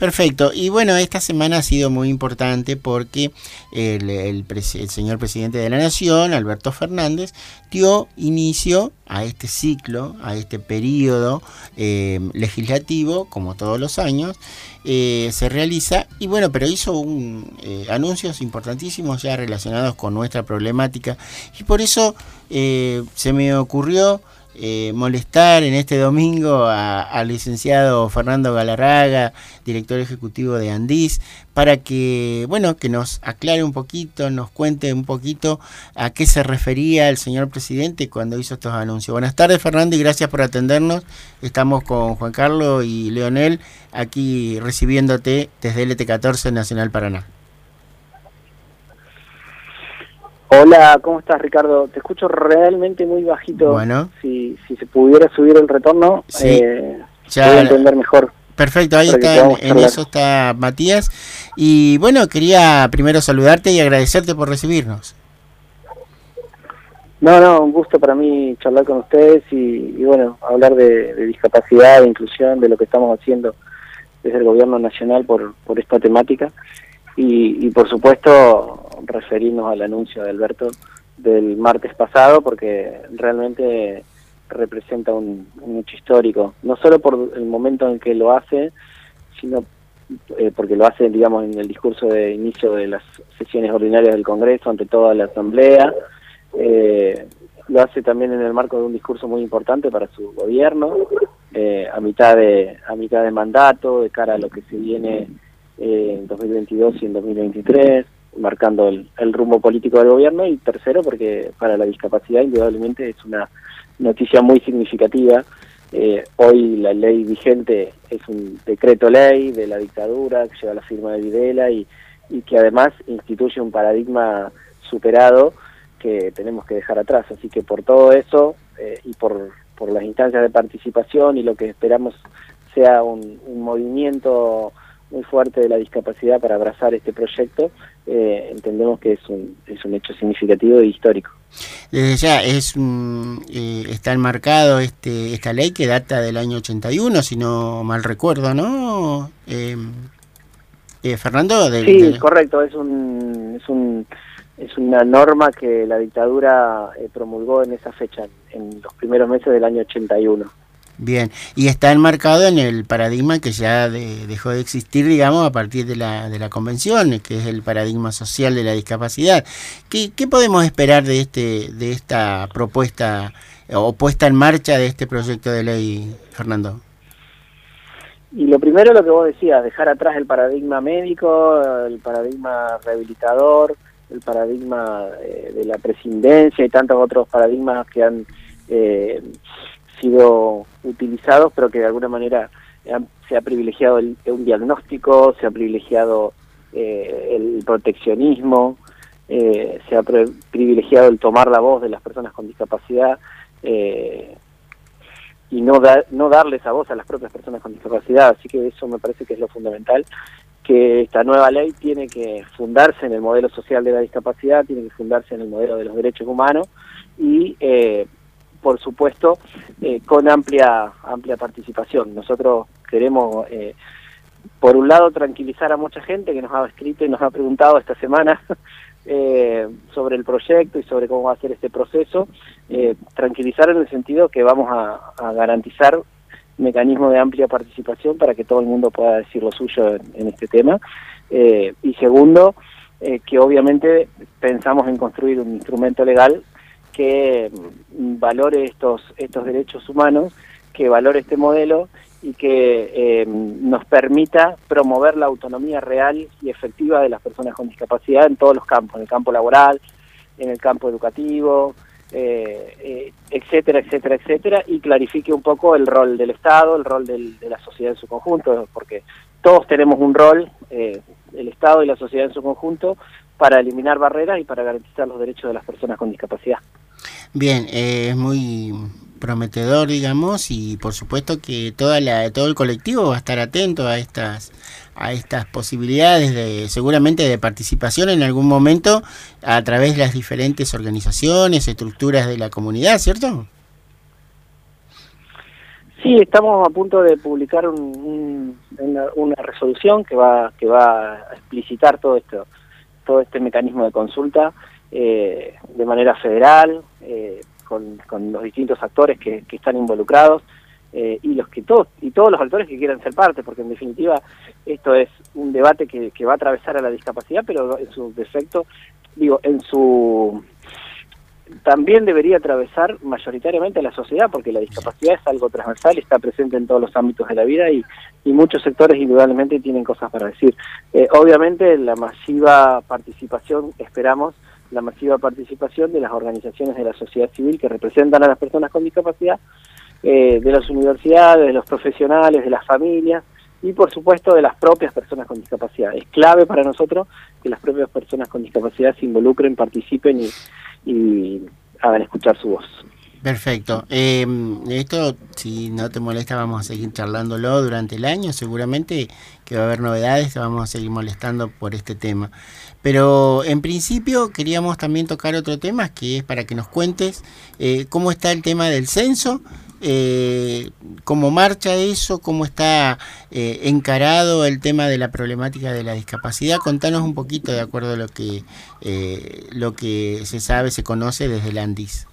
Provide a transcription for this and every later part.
Perfecto. Y bueno, esta semana ha sido muy importante porque el señor presidente de la Nación, Alberto Fernández, dio inicio a este ciclo, a este periodo legislativo, como todos los años, se realiza, y bueno, pero hizo anuncios importantísimos ya relacionados con nuestra problemática, y por eso se me ocurrió molestar en este domingo al licenciado Fernando Galarraga, director ejecutivo de Andis, para que, bueno, que nos aclare un poquito, nos cuente un poquito a qué se refería el señor presidente cuando hizo estos anuncios. Buenas tardes, Fernando, y gracias por atendernos. Estamos con Juan Carlos y Leonel aquí recibiéndote desde LT14 Nacional Paraná. Hola, ¿cómo estás, Ricardo? Te escucho realmente muy bajito. Bueno. Si se pudiera subir el retorno, sí, ya voy a entender mejor. Perfecto, ahí está, en eso está Matías. Y bueno, quería primero saludarte y agradecerte por recibirnos. No, un gusto para mí charlar con ustedes y bueno, hablar de discapacidad, de inclusión, de lo que estamos haciendo desde el gobierno nacional por esta temática. Y por supuesto referirnos al anuncio de Alberto del martes pasado, porque realmente representa un hecho histórico, no solo por el momento en que lo hace, sino porque lo hace, digamos, en el discurso de inicio de las sesiones ordinarias del Congreso, ante toda la Asamblea, lo hace también en el marco de un discurso muy importante para su gobierno, a mitad de mandato, de cara a lo que se viene en 2022 y en 2023, marcando el rumbo político del gobierno. Y tercero, porque para la discapacidad indudablemente es una noticia muy significativa. Hoy la ley vigente es un decreto ley de la dictadura que lleva la firma de Videla y que además instituye un paradigma superado que tenemos que dejar atrás. Así que por todo eso y por las instancias de participación y lo que esperamos sea un movimiento muy fuerte de la discapacidad para abrazar este proyecto, entendemos que es un hecho significativo e histórico. Desde ya está enmarcado esta ley que data del año 81, si no mal recuerdo, ¿no? Fernando. Sí, correcto, es una norma que la dictadura promulgó en esa fecha, en los primeros meses del año 81. Bien, y está enmarcado en el paradigma que ya dejó de existir, digamos, a partir de la convención, que es el paradigma social de la discapacidad. ¿Qué podemos esperar de esta propuesta o puesta en marcha de este proyecto de ley, Fernando? Y lo primero, lo que vos decías, dejar atrás el paradigma médico, el paradigma rehabilitador, el paradigma de la prescindencia y tantos otros paradigmas que han sido utilizados, pero que de alguna manera se ha privilegiado un diagnóstico, se ha privilegiado el proteccionismo, se ha privilegiado el tomar la voz de las personas con discapacidad y no darles esa voz a las propias personas con discapacidad. Así que eso me parece que es lo fundamental, que esta nueva ley tiene que fundarse en el modelo social de la discapacidad, tiene que fundarse en el modelo de los derechos humanos y por supuesto, con amplia participación. Nosotros queremos, por un lado, tranquilizar a mucha gente que nos ha escrito y nos ha preguntado esta semana sobre el proyecto y sobre cómo va a ser este proceso. Tranquilizar en el sentido que vamos a garantizar mecanismos de amplia participación para que todo el mundo pueda decir lo suyo en este tema. Y segundo, que obviamente pensamos en construir un instrumento legal que valore estos derechos humanos, que valore este modelo y que nos permita promover la autonomía real y efectiva de las personas con discapacidad en todos los campos, en el campo laboral, en el campo educativo, etcétera, etcétera, etcétera, y clarifique un poco el rol del Estado, el rol de la sociedad en su conjunto, porque todos tenemos un rol, el Estado y la sociedad en su conjunto, para eliminar barreras y para garantizar los derechos de las personas con discapacidad. Bien, es muy prometedor, digamos, y por supuesto que todo el colectivo va a estar atento a estas posibilidades seguramente de participación en algún momento a través de las diferentes organizaciones, estructuras de la comunidad, ¿cierto? Sí, estamos a punto de publicar una resolución que va a explicitar todo este mecanismo de consulta de manera federal, con los distintos actores que están involucrados y todos los actores que quieran ser parte, porque en definitiva esto es un debate que va a atravesar a la discapacidad, pero en su defecto, también debería atravesar mayoritariamente a la sociedad, porque la discapacidad es algo transversal, está presente en todos los ámbitos de la vida y muchos sectores indudablemente tienen cosas para decir. Obviamente la masiva participación, esperamos, la masiva participación de las organizaciones de la sociedad civil que representan a las personas con discapacidad, de las universidades, de los profesionales, de las familias y por supuesto de las propias personas con discapacidad. Es clave para nosotros que las propias personas con discapacidad se involucren, participen y hagan escuchar su voz. Perfecto. Esto, si no te molesta, vamos a seguir charlándolo durante el año. Seguramente que va a haber novedades, te vamos a seguir molestando por este tema. Pero en principio queríamos también tocar otro tema, que es para que nos cuentes cómo está el tema del censo, cómo marcha eso, cómo está encarado el tema de la problemática de la discapacidad. Contanos un poquito de acuerdo a lo que se sabe, se conoce desde el ANDIS.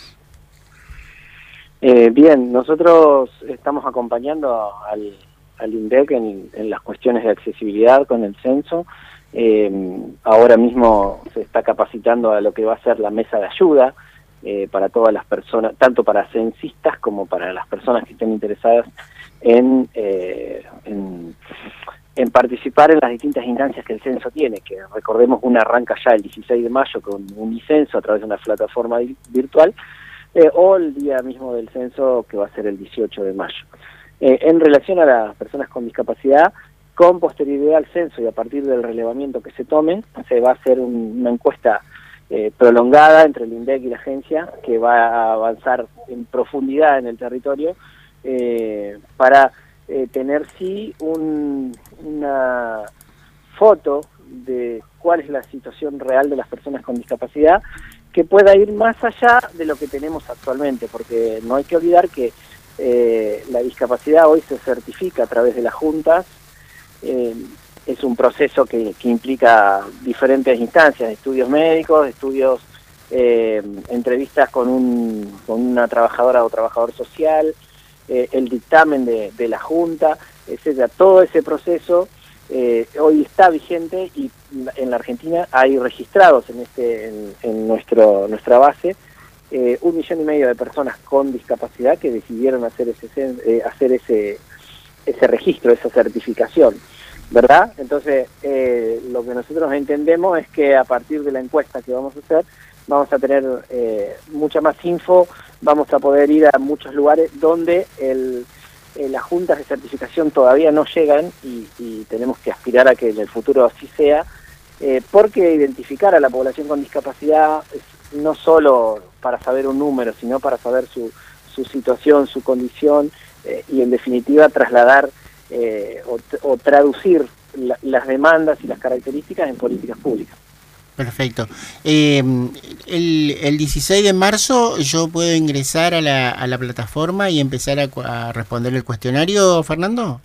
Bien, nosotros estamos acompañando al INDEC en las cuestiones de accesibilidad con el censo. Ahora mismo se está capacitando a lo que va a ser la mesa de ayuda para todas las personas, tanto para censistas como para las personas que estén interesadas en participar en las distintas instancias que el censo tiene, que recordemos una arranca ya el 16 de mayo con Unicenso a través de una plataforma virtual, o el día mismo del censo, que va a ser el 18 de mayo. En relación a las personas con discapacidad, con posterioridad al censo y a partir del relevamiento que se tome, se va a hacer una encuesta prolongada entre el INDEC y la agencia, que va a avanzar en profundidad en el territorio para tener sí una foto de cuál es la situación real de las personas con discapacidad, que pueda ir más allá de lo que tenemos actualmente, porque no hay que olvidar que la discapacidad hoy se certifica a través de las juntas. Es un proceso que implica diferentes instancias, estudios médicos, estudios, entrevistas con una trabajadora o trabajador social, el dictamen de la junta, etcétera. Todo ese proceso hoy está vigente y en la Argentina hay registrados en nuestra base 1,5 millones de personas con discapacidad que decidieron hacer ese registro, esa certificación, ¿verdad? Entonces, lo que nosotros entendemos es que a partir de la encuesta que vamos a hacer, vamos a tener mucha más info, vamos a poder ir a muchos lugares donde las juntas de certificación todavía no llegan y tenemos que aspirar a que en el futuro así sea, porque identificar a la población con discapacidad es no solo para saber un número, sino para saber su situación, su condición y en definitiva trasladar o traducir las demandas y las características en políticas públicas. Perfecto. El 16 de marzo yo puedo ingresar a la plataforma y empezar a responder el cuestionario, Fernando.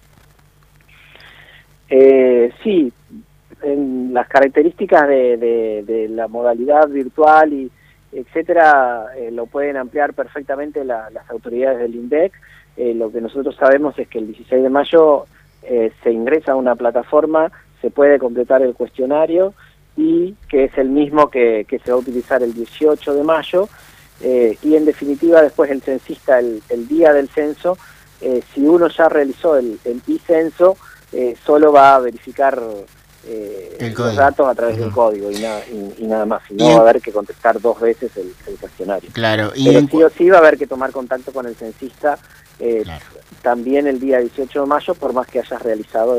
Sí, en las características de la modalidad virtual y etcétera, lo pueden ampliar perfectamente las autoridades del INDEC. Lo que nosotros sabemos es que el 16 de mayo se ingresa a una plataforma, se puede completar el cuestionario y que es el mismo que se va a utilizar el 18 de mayo y en definitiva después el censista el día del censo, si uno ya realizó el e-censo, solo va a verificar los datos a través del código y nada más, y no va a haber que contestar 2 veces el cuestionario. Claro. Pero sí o sí va a haber que tomar contacto con el censista también el día 18 de mayo, por más que hayas realizado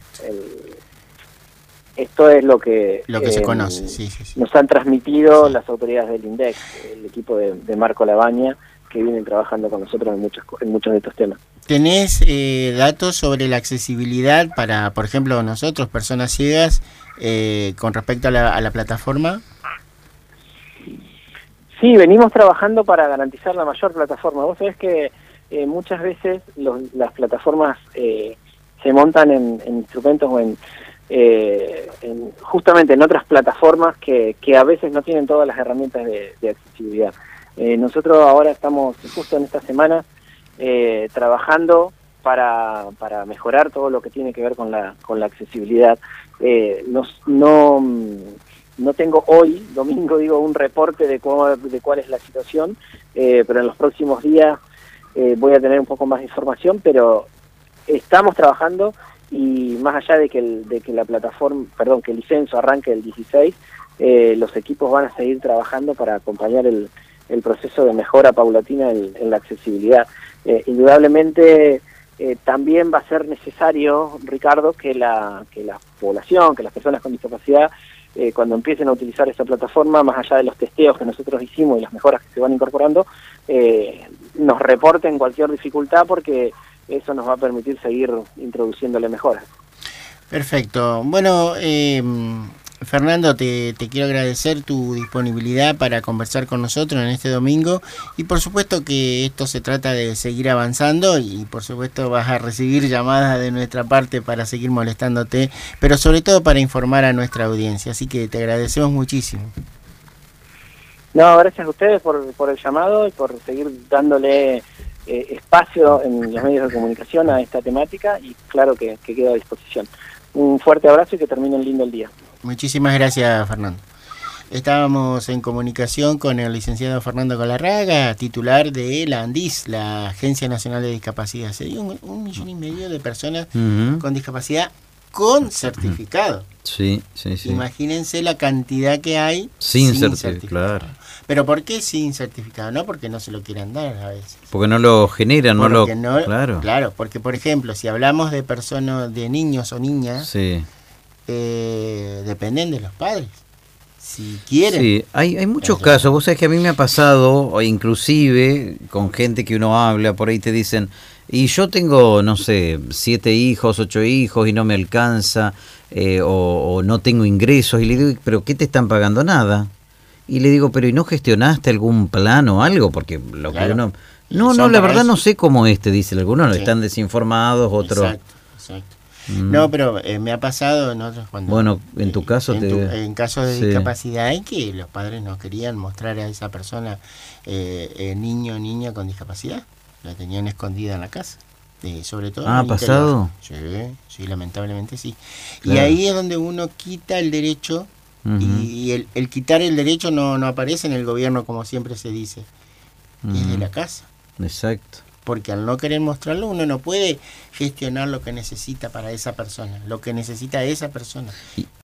esto es lo que se conoce, nos han transmitido las autoridades del INDEC, el equipo de Marco Labaña, que vienen trabajando con nosotros en muchos de estos temas. ¿Tenés datos sobre la accesibilidad para, por ejemplo, nosotros, personas ciegas, con respecto a la plataforma? Sí, venimos trabajando para garantizar la mayor plataforma. Vos sabés que muchas veces las plataformas se montan en instrumentos o justamente en otras plataformas que a veces no tienen todas las herramientas de accesibilidad. Nosotros ahora estamos justo en esta semana trabajando para mejorar todo lo que tiene que ver con la accesibilidad. No tengo hoy, domingo, un reporte de cuál es la situación, pero en los próximos días voy a tener un poco más de información, pero estamos trabajando, y más allá de que la plataforma, que el censo arranque el 16, los equipos van a seguir trabajando para acompañar el proceso de mejora paulatina en la accesibilidad. Indudablemente también va a ser necesario, Ricardo, que la población, que las personas con discapacidad, cuando empiecen a utilizar esta plataforma, más allá de los testeos que nosotros hicimos y las mejoras que se van incorporando, nos reporten cualquier dificultad, porque eso nos va a permitir seguir introduciéndole mejoras. Perfecto. Bueno, Fernando, te quiero agradecer tu disponibilidad para conversar con nosotros en este domingo, y por supuesto que esto se trata de seguir avanzando, y por supuesto vas a recibir llamadas de nuestra parte para seguir molestándote, pero sobre todo para informar a nuestra audiencia, así que te agradecemos muchísimo. No, gracias a ustedes por el llamado y por seguir dándole espacio en los medios de comunicación a esta temática, y claro que quedo a disposición. Un fuerte abrazo y que terminen lindo el día. Muchísimas gracias, Fernando. Estábamos en comunicación con el licenciado Fernando Galarraga, titular de la ANDIS, la Agencia Nacional de Discapacidad. Se dio 1,5 millones de personas con discapacidad con certificado. Sí. Imagínense la cantidad que hay sin certificado. Claro. ¿Pero por qué sin certificado? No porque no se lo quieran dar a veces. Porque no lo generan, Claro, porque por ejemplo, si hablamos de personas, de niños o niñas, dependen de los padres. Si quieren. Sí, hay muchos casos. Vos sabés que a mí me ha pasado, o inclusive con gente que uno habla, por ahí te dicen, y yo tengo, no sé, 7 hijos, 8 hijos y no me alcanza, o no tengo ingresos, y le digo, ¿pero qué te están pagando? Nada. Y le digo, ¿pero y no gestionaste algún plan o algo? Porque lo que uno... No, la verdad no sé cómo dice algunos, están desinformados, otros... Exacto. No, pero me ha pasado en otros cuando... Bueno, en tu caso... En casos de discapacidad, en que los padres no querían mostrar a esa persona, niño o niña con discapacidad, la tenían escondida en la casa. Sobre todo ¿ha pasado? Sí, lamentablemente sí. Claro. Y ahí es donde uno quita el derecho, y el quitar el derecho no aparece en el gobierno, como siempre se dice, es de la casa. Exacto. Porque al no querer mostrarlo, uno no puede gestionar lo que necesita para esa persona, lo que necesita esa persona.